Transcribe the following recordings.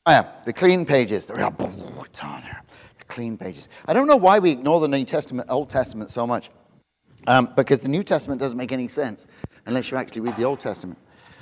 The clean pages. It's on there. The clean pages. I don't know why we ignore the New Testament, Old Testament so much. Because the New Testament doesn't make any sense unless you actually read the Old Testament.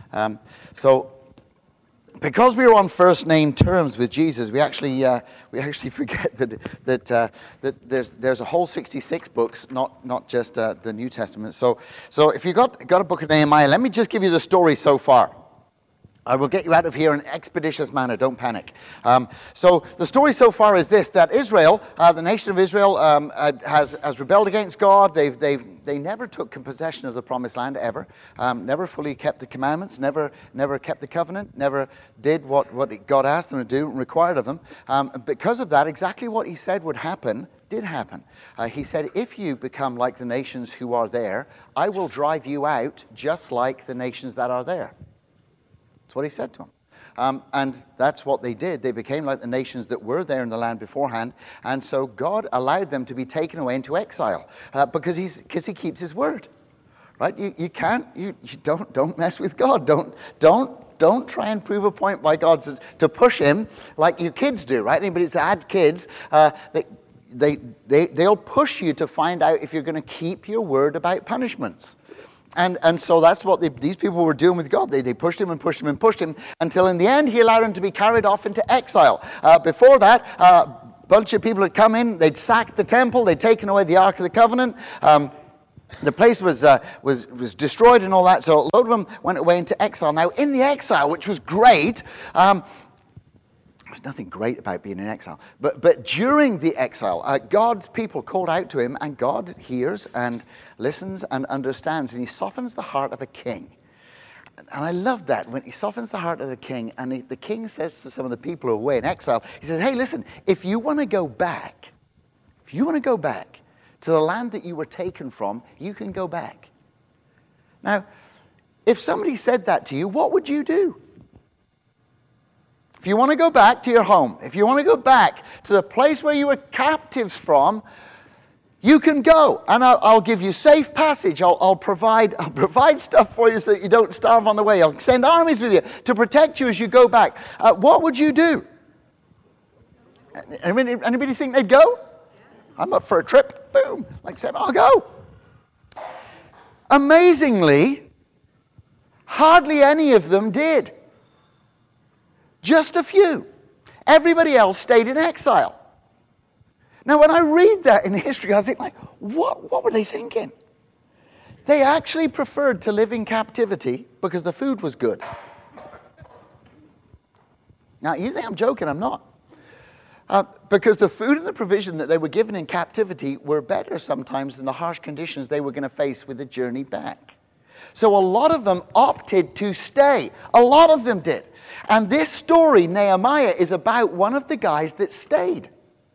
Because we were on first name terms with Jesus, we actually forget that there's a whole 66 books, not just the New Testament. So if you got a book of Nehemiah, let me just give you the story so far. I will get you out of here in an expeditious manner. Don't panic. So the story so far is this: that Israel, the nation of Israel, has rebelled against God. They never took possession of the promised land ever. Never fully kept the commandments. Never kept the covenant. Never did what God asked them to do and required of them. Because of that, exactly what He said would happen did happen. He said, "If you become like the nations who are there, I will drive you out, just like the nations that are there." That's what He said to them. And that's what they did. They became like the nations that were there in the land beforehand. And so God allowed them to be taken away into exile because He keeps His word. Right? You don't mess with God. Don't try and prove a point by God to push Him like your kids do. Right? Anybody that's had kids, they'll push you to find out if you're going to keep your word about punishments. And so that's what these people were doing with God. They pushed Him and pushed Him and pushed Him until in the end He allowed Him to be carried off into exile. Before that, a bunch of people had come in. They'd sacked the temple. They'd taken away the Ark of the Covenant. The place was destroyed and all that. So a load of them went away into exile. Now, in the exile, which was great, there's nothing great about being in exile. But during the exile, God's people called out to Him, and God hears and listens and understands, and He softens the heart of a king. And I love that, when He softens the heart of the king, and the king says to some of the people who are away in exile, He says, "Hey, listen, if you want to go back to the land that you were taken from, you can go back." Now, if somebody said that to you, what would you do? If you want to go back to your home, if you want to go back to the place where you were captives from, you can go, and I'll give you safe passage. I'll provide stuff for you so that you don't starve on the way. I'll send armies with you to protect you as you go back. What would you do? Anybody think they'd go? I'm up for a trip. Boom. Like said, I'll go. Amazingly, hardly any of them did. Just a few. Everybody else stayed in exile. Now, when I read that in history, I think, like, what were they thinking? They actually preferred to live in captivity because the food was good. Now, you think I'm joking? I'm not. Because the food and the provision that they were given in captivity were better sometimes than the harsh conditions they were going to face with the journey back. So a lot of them opted to stay. A lot of them did. And this story, Nehemiah, is about one of the guys that stayed.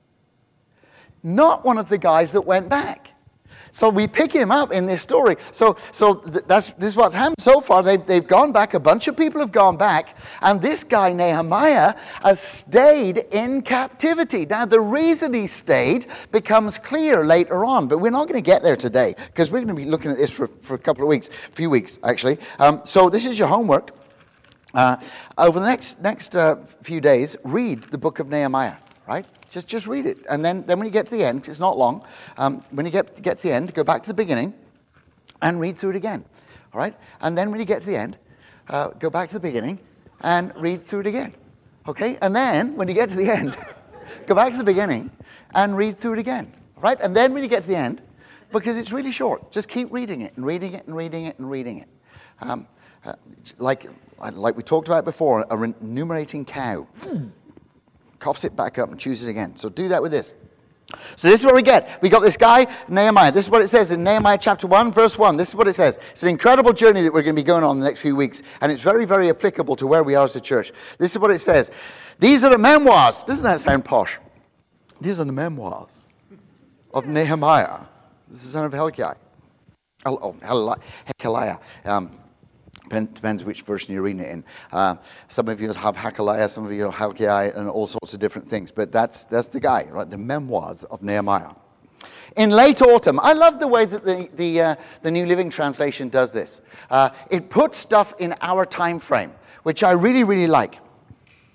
Not one of the guys that went back. So we pick him up in this story. This is what's happened so far. They've gone back. A bunch of people have gone back. And this guy, Nehemiah, has stayed in captivity. Now, the reason he stayed becomes clear later on. But we're not going to get there today, because we're going to be looking at this for a few weeks, actually. So this is your homework. Over the next few days, read the book of Nehemiah, right? Just read it. And then when you get to the end, 'cause it's not long, when you get to the end, go back to the beginning and read through it again. All right? And then when you get to the end, go back to the beginning and read through it again. Okay? And then when you get to the end, go back to the beginning and read through it again. All right? And then when you get to the end, because it's really short, just keep reading it and reading it and reading it and reading it. Like we talked about before, a remunerating cow. Coughs it back up and chews it again. So do that with this. So this is what we get. We got this guy, Nehemiah. This is what it says in Nehemiah chapter 1, verse 1. This is what it says. It's an incredible journey that we're going to be going on the next few weeks. And it's very, very applicable to where we are as a church. This is what it says. These are the memoirs. Doesn't that sound posh? These are the memoirs of Nehemiah, the son of Hilkiah. Hekeliah. Depends which version you're reading it in. Some of you have Hekeliah, some of you have Hilkiah, and all sorts of different things. But that's the guy, right? The memoirs of Nehemiah. In late autumn, I love the way that the New Living Translation does this. It puts stuff in our time frame, which I really, really like.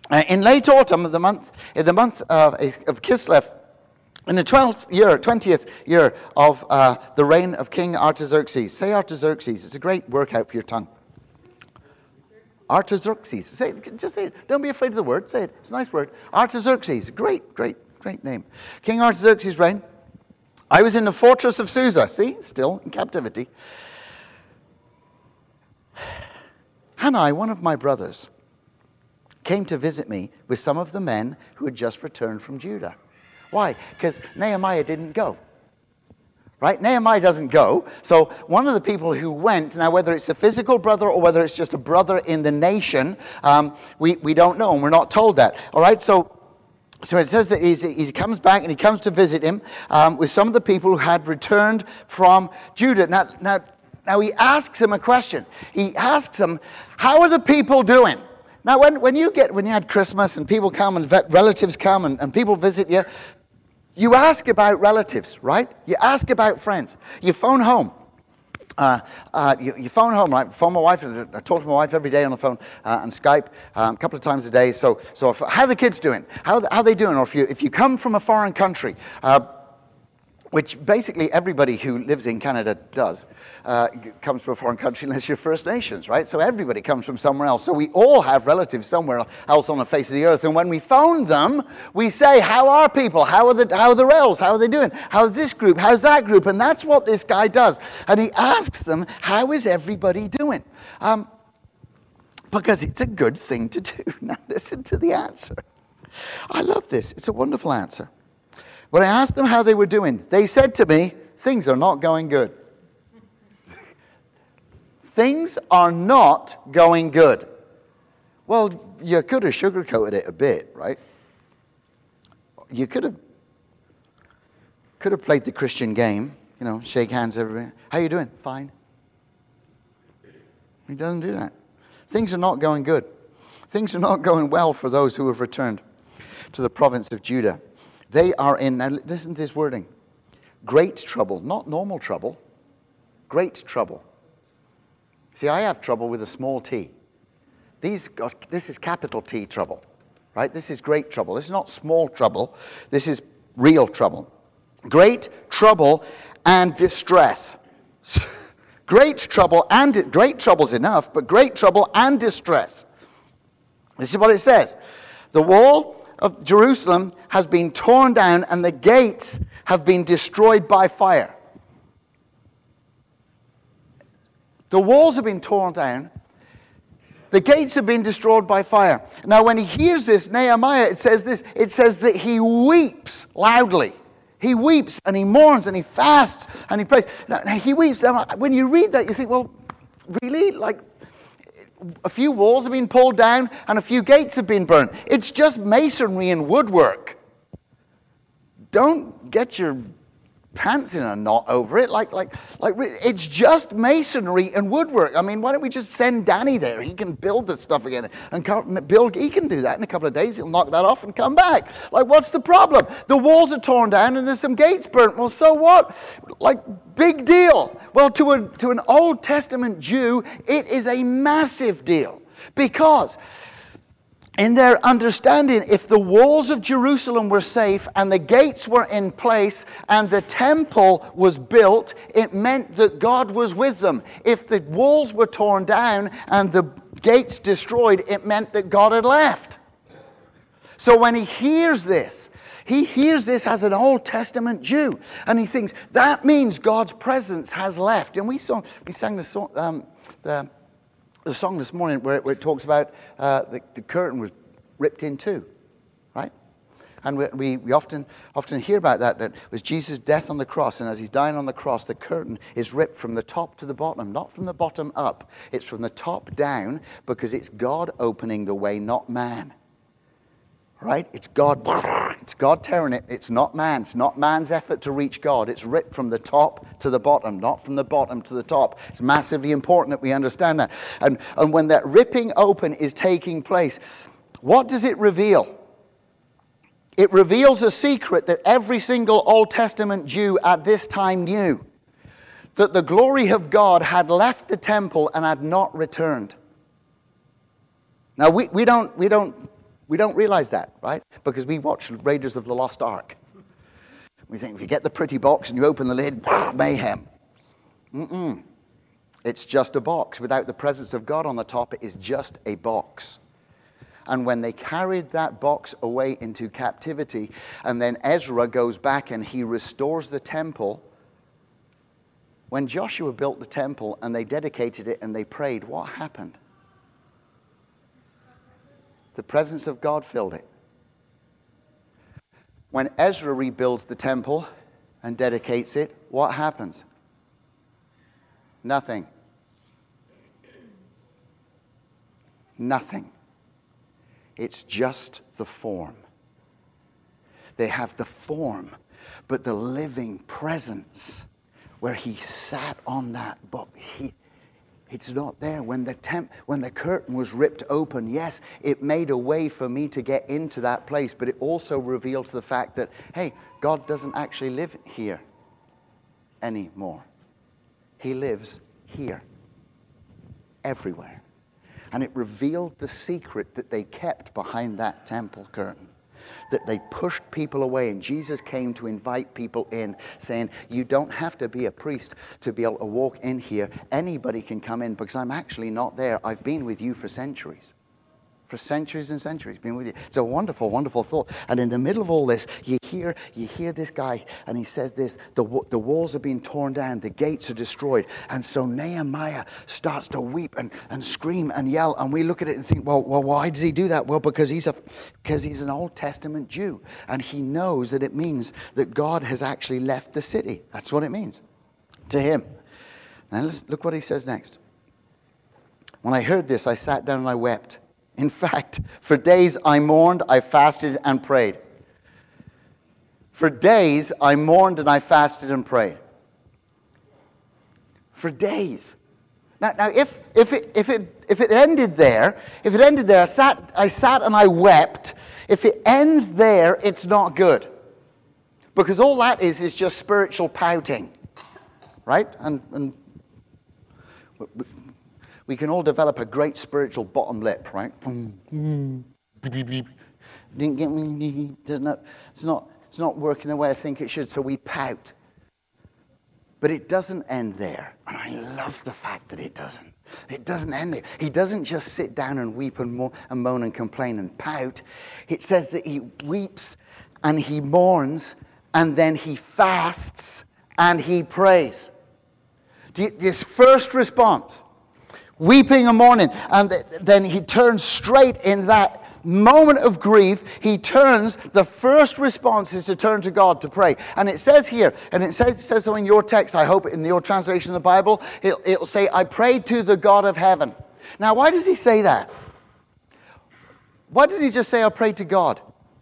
In late autumn, in the month of Kislev, in the 20th year of the reign of King Artaxerxes. Say Artaxerxes. It's a great workout for your tongue. Artaxerxes. Just say it. Don't be afraid of the word. Say it. It's a nice word. Artaxerxes. Great name. King Artaxerxes' reign. I was in the fortress of Susa. See? Still in captivity. Hanai, one of my brothers, came to visit me with some of the men who had just returned from Judah. Why? Because Nehemiah didn't go. Right? Nehemiah doesn't go. So one of the people who went, now whether it's a physical brother or whether it's just a brother in the nation, we don't know, and we're not told that. All right? So it says that he comes back and he comes to visit him with some of the people who had returned from Judah. Now he asks him a question. He asks him, how are the people doing? Now when you had Christmas and people come and relatives come and people visit you, you ask about relatives, right? You ask about friends. You phone home. You phone home, right? Phone my wife. I talk to my wife every day on the phone and Skype a couple of times a day. So how are the kids doing? How are they doing? Or if you come from a foreign country, which basically everybody who lives in Canada does, comes from a foreign country unless you're First Nations, right? So everybody comes from somewhere else. So we all have relatives somewhere else on the face of the earth. And when we phone them, we say, how are people? How are the Rails? How are they doing? How's this group? How's that group? And that's what this guy does. And he asks them, how is everybody doing? Because it's a good thing to do. Now listen to the answer. I love this. It's a wonderful answer. When I asked them how they were doing, they said to me, things are not going good. Things are not going good. Well, you could have sugarcoated it a bit, right? You could have played the Christian game, shake hands, everybody. How you doing? Fine. He doesn't do that. Things are not going good. Things are not going well for those who have returned to the province of Judah. They are in, now listen to this wording, great trouble, not normal trouble, great trouble. See, I have trouble with a small t. This is capital T trouble, right? This is great trouble. This is not small trouble. This is real trouble. Great trouble and distress. Great trouble's enough, but great trouble and distress. This is what it says. The wall of Jerusalem has been torn down and the gates have been destroyed by fire. The walls have been torn down. The gates have been destroyed by fire. Now when he hears this, Nehemiah, it says that he weeps loudly. He weeps and he mourns and he fasts and he prays. Now he weeps. Now, when you read that, you think, well, really? Like, a few walls have been pulled down and a few gates have been burned. It's just masonry and woodwork. Don't get your pants in a knot over it. Like it's just masonry and woodwork. I mean, why don't we just send Danny there? He can build this stuff again. And he can do that in a couple of days. He'll knock that off and come back. Like, what's the problem? The walls are torn down and there's some gates burnt. Well, so what? Like, big deal. Well, to an Old Testament Jew, it is a massive deal. Because in their understanding, if the walls of Jerusalem were safe and the gates were in place and the temple was built, it meant that God was with them. If the walls were torn down and the gates destroyed, it meant that God had left. So when he hears this as an Old Testament Jew, and he thinks that means God's presence has left. And we sang the song this morning where it talks about the curtain was ripped in two, right? And we often hear about that it was Jesus' death on the cross, and as he's dying on the cross, the curtain is ripped from the top to the bottom, not from the bottom up. It's from the top down, because it's God opening the way, not man. Right? It's God tearing it. It's not man. It's not man's effort to reach God. It's ripped from the top to the bottom, not from the bottom to the top. It's massively important that we understand that. And when that ripping open is taking place, what does it reveal? It reveals a secret that every single Old Testament Jew at this time knew. That the glory of God had left the temple and had not returned. Now we don't We don't realize that, right? Because we watch Raiders of the Lost Ark. We think if you get the pretty box and you open the lid, mayhem. It's just a box. Without the presence of God on the top, it is just a box. And when they carried that box away into captivity, and then Ezra goes back and he restores the temple, when Joshua built the temple and they dedicated it and they prayed, what happened? The presence of God filled it. When Ezra rebuilds the temple and dedicates it, what happens? Nothing. Nothing. It's just the form. They have the form, but the living presence where he sat on that book, it's not there. When the curtain was ripped open, yes, it made a way for me to get into that place, but it also revealed the fact that, hey, God doesn't actually live here anymore. He lives here, everywhere. And it revealed the secret that they kept behind that temple curtain, that they pushed people away. And Jesus came to invite people in, saying, you don't have to be a priest to be able to walk in here. Anybody can come in, because I'm actually not there. I've been with you for centuries. For centuries and centuries, been with you. It's a wonderful, wonderful thought. And in the middle of all this, you hear this guy, and he says this, the walls are being torn down, the gates are destroyed. And so Nehemiah starts to weep and scream and yell, and we look at it and think, well, why does he do that? Well, because he's an Old Testament Jew, and he knows that it means that God has actually left the city. That's what it means to him. Now let's look what he says next. When I heard this, I sat down and I wept. In fact, for days I mourned, I fasted and prayed. For days I mourned and I fasted and prayed. For days. Now, if it ended there, I sat and I wept. If it ends there, it's not good, because all that is just spiritual pouting, right? And we can all develop a great spiritual bottom lip, right? Didn't get me. It's not working the way I think it should, so we pout. But it doesn't end there. And I love the fact that it doesn't. It doesn't end there. He doesn't just sit down and weep and moan and complain and pout. It says that he weeps and he mourns and then he fasts and he prays. This first response, weeping and mourning, and then he turns straight in that moment of grief. He turns, the first response is to turn to God to pray. And it says here, and it says so in your text, I hope in your translation of the Bible, it'll say, I prayed to the God of heaven. Now, why does he say that? Why doesn't he just say, I prayed to God?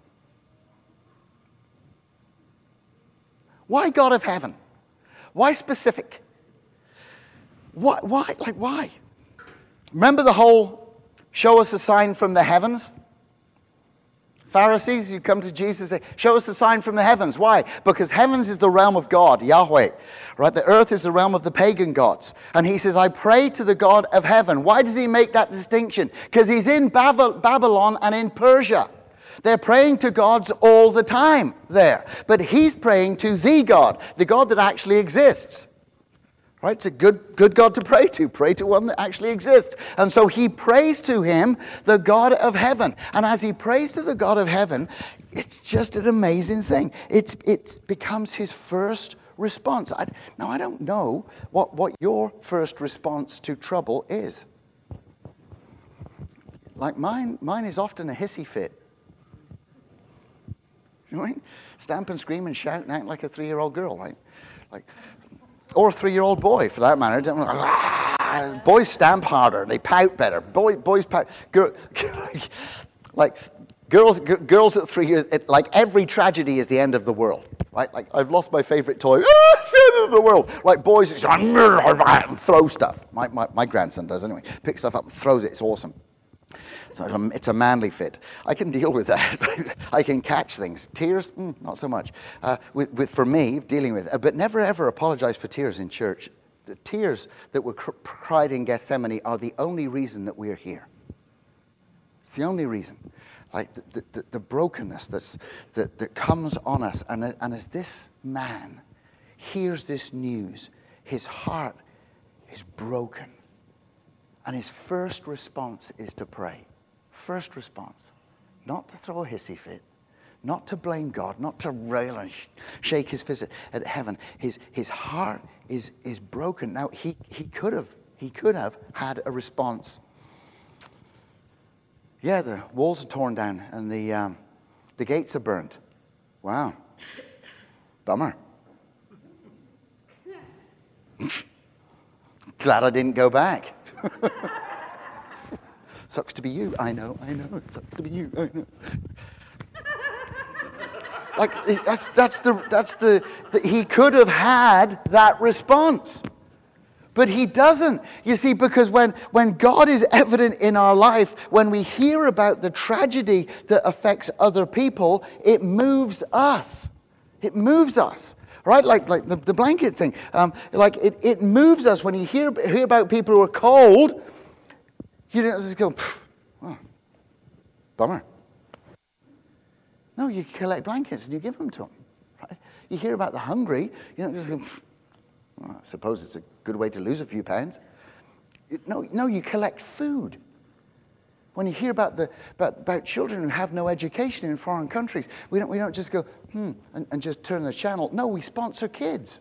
Why God of heaven? Why specific? Why? Like, why? Remember the whole show us a sign from the heavens? Pharisees, you come to Jesus and say, show us the sign from the heavens. Why? Because heavens is the realm of God, Yahweh. Right? The earth is the realm of the pagan gods. And he says, I pray to the God of heaven. Why does he make that distinction? Because he's in Babylon and in Persia. They're praying to gods all the time there. But he's praying to the God that actually exists. Right? It's a good God to pray to. Pray to one that actually exists. And so he prays to him, the God of heaven. And as he prays to the God of heaven, it's just an amazing thing. It becomes his first response. Now, I don't know what your first response to trouble is. Like mine is often a hissy fit. You know what I mean? Stamp and scream and shout and act like a 3-year-old girl, right? Or a 3-year-old boy, for that matter. Boys stamp harder. They pout better. Boys pout. Girls at 3 years, like every tragedy is the end of the world. Right? Like, I've lost my favorite toy. It's the end of the world. Like boys, it's and throw stuff. My grandson does anyway. Picks stuff up and throws it. It's awesome. So it's a manly fit. I can deal with that. I can catch things. Tears, not so much. For me, dealing with it. But never ever apologize for tears in church. The tears that were cried in Gethsemane are the only reason that we're here. It's the only reason. like the brokenness that comes on us. And as this man hears this news, his heart is broken. And his first response is to pray. First response. Not to throw a hissy fit. Not to blame God. Not to rail and shake his fist at heaven. His heart is broken. Now, he could have had a response. Yeah, the walls are torn down and the gates are burnt. Wow. Bummer. Glad I didn't go back. Sucks to be you. I know. It sucks to be you. I know. Like that's the he could have had that response. But he doesn't. You see, because when God is evident in our life, when we hear about the tragedy that affects other people, it moves us. It moves us. Right? Like the blanket thing. It moves us when you hear about people who are cold. You don't just go, oh, bummer. No, you collect blankets and you give them to them. Right? You hear about the hungry, you don't just go, well, I suppose it's a good way to lose a few pounds. No, you collect food. When you hear about children who have no education in foreign countries, we don't just go, and just turn the channel. No, we sponsor kids.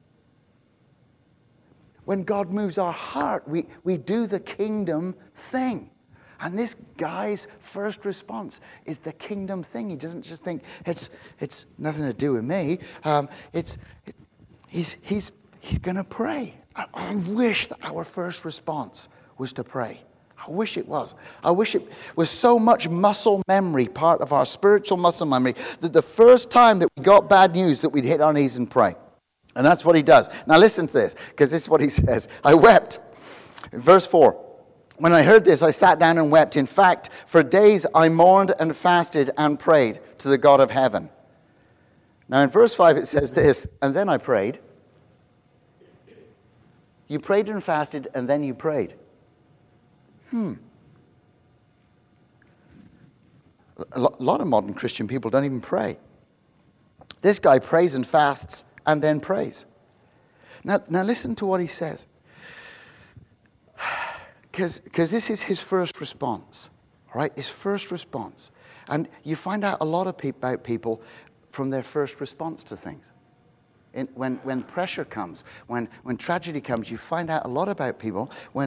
When God moves our heart, we do the kingdom thing. And this guy's first response is the kingdom thing. He doesn't just think, it's nothing to do with me. He's going to pray. I wish that our first response was to pray. I wish it was. I wish it was so much muscle memory, part of our spiritual muscle memory, that the first time that we got bad news that we'd hit our knees and pray. And that's what he does. Now listen to this, because this is what he says. I wept. In verse 4, when I heard this, I sat down and wept. In fact, for days I mourned and fasted and prayed to the God of heaven. Now in verse 5 it says this, and then I prayed. You prayed and fasted, and then you prayed. A lot of modern Christian people don't even pray. This guy prays and fasts and then prays. Now listen to what he says. Because this is his first response, right? His first response. And you find out a lot about people from their first response to things. When pressure comes, when tragedy comes, you find out a lot about people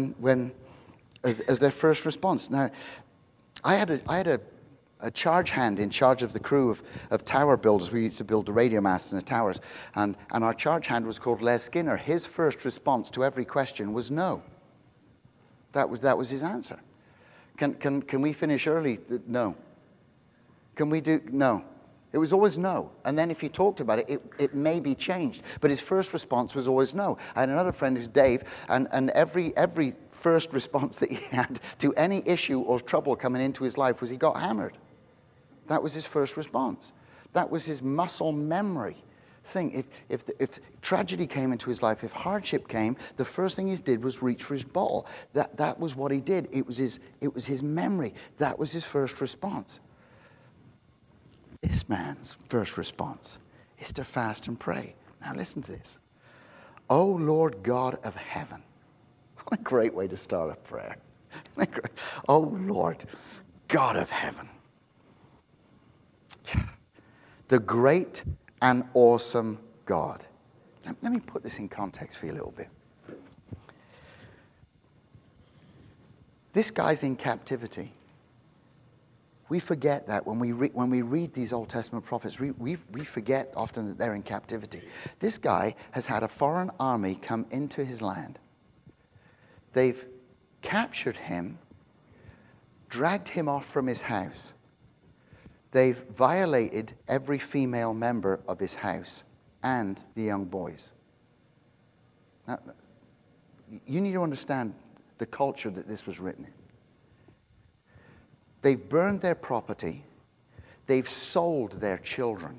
as their first response. Now, I had a charge hand in charge of the crew of tower builders. We used to build the radio masts in the towers. And our charge hand was called Les Skinner. His first response to every question was no. That was his answer. Can we finish early? No. Can we do? No. It was always no. And then if you talked about it, it may be changed. But his first response was always no. I had another friend who's Dave, and every first response that he had to any issue or trouble coming into his life was he got hammered. That was his first response. That was his muscle memory thing. If tragedy came into his life, if hardship came, the first thing he did was reach for his bottle. That was what he did. It was his memory. That was his first response. This man's first response is to fast and pray. Now listen to this. O Lord God of heaven. What a great way to start a prayer. O Lord God of heaven. The great and awesome God. Let me put this in context for you a little bit. This guy's in captivity. We forget that when we read these Old Testament prophets, we forget often that they're in captivity. This guy has had a foreign army come into his land. They've captured him, dragged him off from his house. They've violated every female member of his house and the young boys. Now, you need to understand the culture that this was written in. They've burned their property. They've sold their children.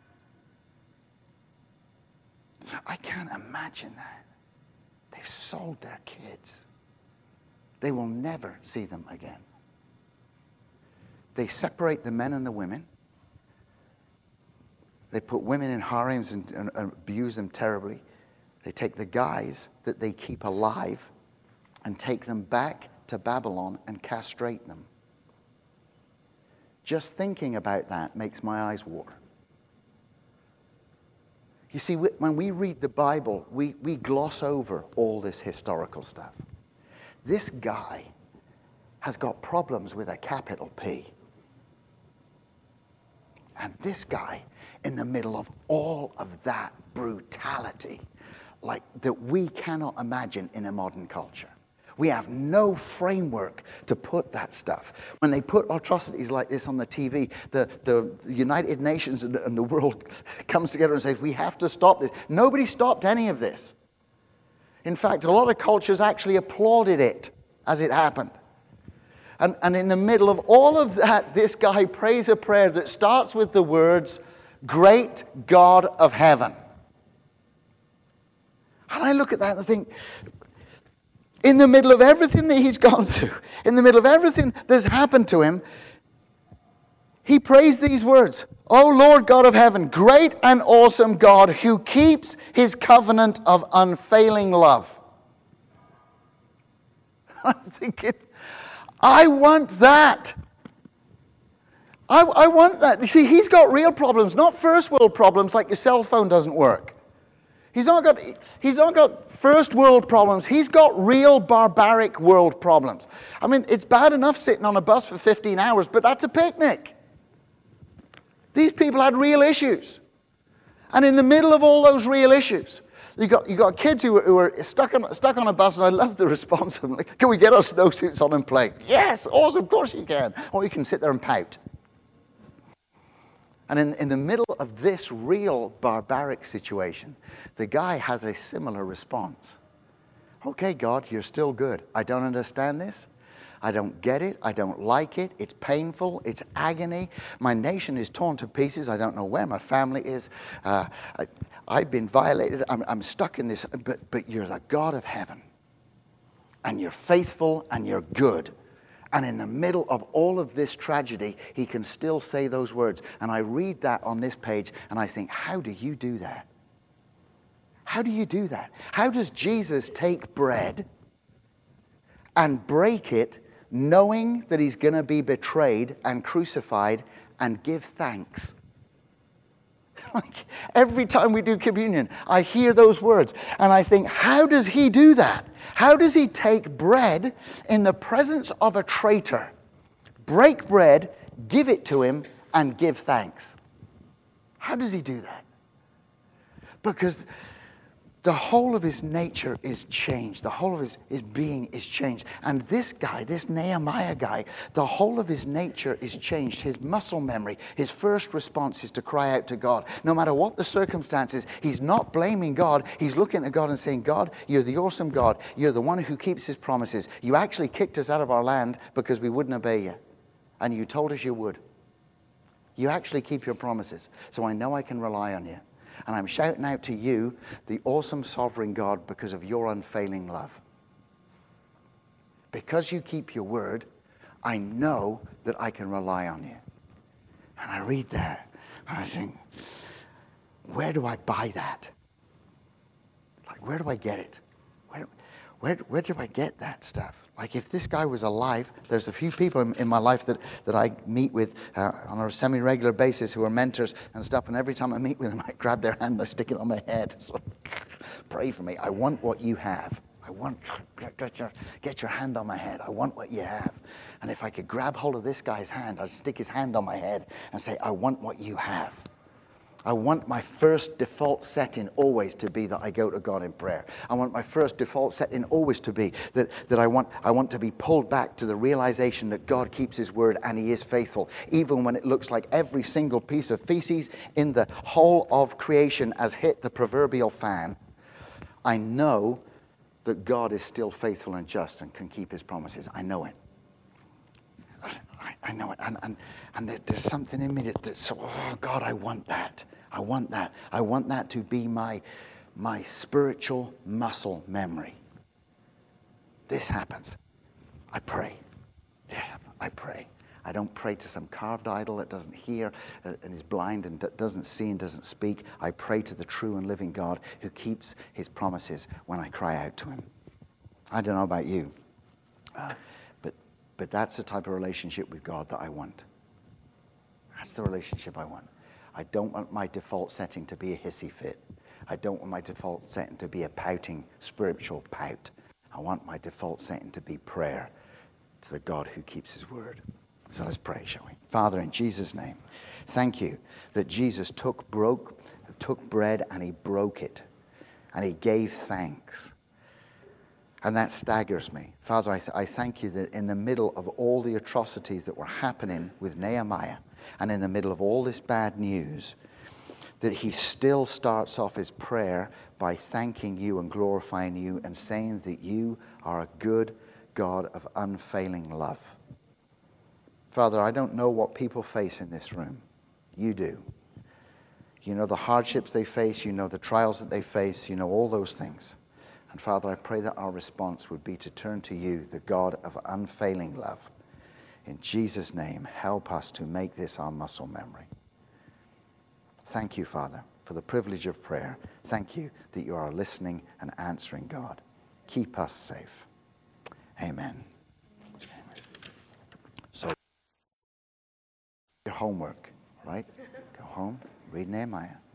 So I can't imagine that. They've sold their kids. They will never see them again. they separate the men and the women. They put women in harems and abuse them terribly. They take the guys that they keep alive and take them back to Babylon and castrate them. Just thinking about that makes my eyes water. You see, when we read the Bible, we gloss over all this historical stuff. This guy has got problems with a capital P. And this guy, in the middle of all of that brutality, like that we cannot imagine in a modern culture. We have no framework to put that stuff. When they put atrocities like this on the TV, the United Nations and the world comes together and says, we have to stop this. Nobody stopped any of this. In fact, a lot of cultures actually applauded it as it happened. And in the middle of all of that, this guy prays a prayer that starts with the words, "Great God of heaven." And I look at that and I think, in the middle of everything that he's gone through, in the middle of everything that's happened to him, he prays these words, "O Lord God of heaven, great and awesome God who keeps his covenant of unfailing love." I'm thinking, I want that. I want that. You see, he's got real problems, not first world problems like your cell phone doesn't work. He's not got first world problems. He's got real barbaric world problems. I mean, it's bad enough sitting on a bus for 15 hours, but that's a picnic. These people had real issues. And in the middle of all those real issues, you got kids who are stuck on a bus, and I love the response. I'm like, can we get our snowsuits on and play? Yes, awesome, of course you can. Or you can sit there and pout. And in the middle of this real barbaric situation, the guy has a similar response. Okay, God, you're still good. I don't understand this. I don't get it. I don't like it. It's painful. It's agony. My nation is torn to pieces. I don't know where my family is. I've been violated. I'm stuck in this. But you're the God of heaven. And you're faithful and you're good. And in the middle of all of this tragedy, he can still say those words. And I read that on this page and I think, how do you do that? How do you do that? How does Jesus take bread and break it, knowing that he's going to be betrayed and crucified, and give thanks? Like every time we do communion, I hear those words and I think, how does he do that? How does he take bread in the presence of a traitor, break bread, give it to him, and give thanks? How does he do that? Because the whole of his nature is changed. The whole of his being is changed. And this guy, this Nehemiah guy, the whole of his nature is changed. His muscle memory, his first response is to cry out to God. No matter what the circumstances, he's not blaming God. He's looking at God and saying, God, you're the awesome God. You're the one who keeps his promises. You actually kicked us out of our land because we wouldn't obey you. And you told us you would. You actually keep your promises. So I know I can rely on you. And I'm shouting out to you, the awesome sovereign God, because of your unfailing love. Because you keep your word, I know that I can rely on you. And I read that, and I think, where do I buy that? Like, where do I get it? Where do I get that stuff? Like, if this guy was alive, there's a few people in my life that I meet with on a semi-regular basis who are mentors and stuff, and every time I meet with them, I grab their hand and I stick it on my head. So, pray for me. I want what you have. I want, get your hand on my head. I want what you have. And if I could grab hold of this guy's hand, I'd stick his hand on my head and say, I want what you have. I want my first default setting always to be that I go to God in prayer. I want my first default setting always to be that I want to be pulled back to the realization that God keeps his word and he is faithful. Even when it looks like every single piece of feces in the whole of creation has hit the proverbial fan, I know that God is still faithful and just and can keep his promises. I know it. I know it. And there's something in me that's, oh God, I want that. I want that. I want that to be my spiritual muscle memory. This happens. I pray. I pray. I don't pray to some carved idol that doesn't hear and is blind and doesn't see and doesn't speak. I pray to the true and living God who keeps his promises when I cry out to him. I don't know about you, but that's the type of relationship with God that I want. That's the relationship I want. I don't want my default setting to be a hissy fit. I don't want my default setting to be a pouting spiritual pout. I want my default setting to be prayer to the God who keeps his word. So let's pray, shall we? Father, in Jesus' name, thank you that Jesus took bread and he broke it and he gave thanks. And that staggers me. Father, I thank you that in the middle of all the atrocities that were happening with Nehemiah and in the middle of all this bad news, that he still starts off his prayer by thanking you and glorifying you and saying that you are a good God of unfailing love. Father, I don't know what people face in this room. You do. You know the hardships they face. You know the trials that they face. You know all those things. And Father, I pray that our response would be to turn to you, the God of unfailing love. In Jesus' name, help us to make this our muscle memory. Thank you, Father, for the privilege of prayer. Thank you that you are a listening and answering God. Keep us safe. Amen. So, your homework, right? Go home, read Nehemiah.